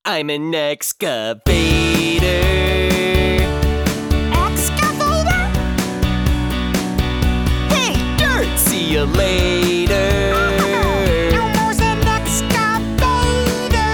I'm an excavator. Excavator? Hey, dirt! See you later. Elmo's an excavator.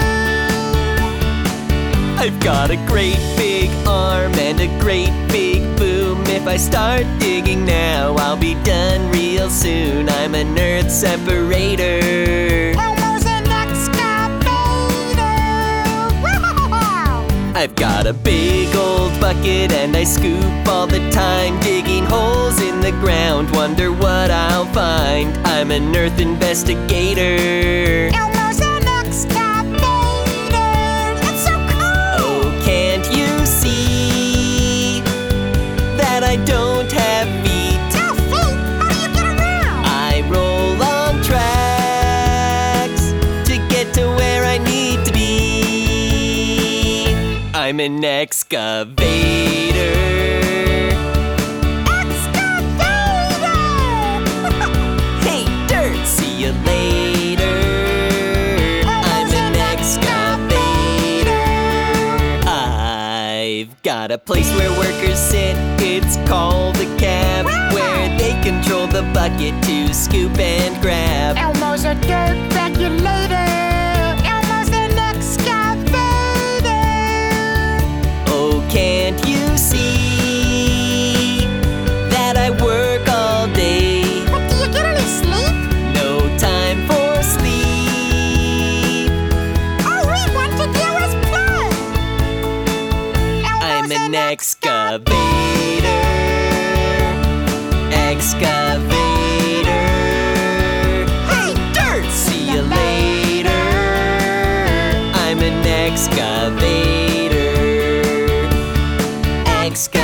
I've got a great big arm and a great big boom. If I start digging now, I'll be done real soon. I'm an earth separator. Elmo's an excavator. Wow! I've got a big old bucket and I scoop all the time, digging holes in the ground, wonder what I'll find. I'm an earth investigator. Elmo's an excavator. It's so cool! Oh, can't you see that I don't have feet? No feet! How do you get around? I roll on tracks to get to where I need to be. I'm an excavator. Excavator! Hey, dirt! See you later. I'm an excavator. I've got a place where workers sit. It's called a cab, where they control the bucket to scoop and grab. Elmo's a dirt regulator. Elmo's an excavator. Oh, can't you see that I work all day? But do you get any sleep? No time for sleep. All we want to do is play. I'm Elmo's an excavator. Excavator. Hey, dirt! See you later. I'm an excavator. Excavator.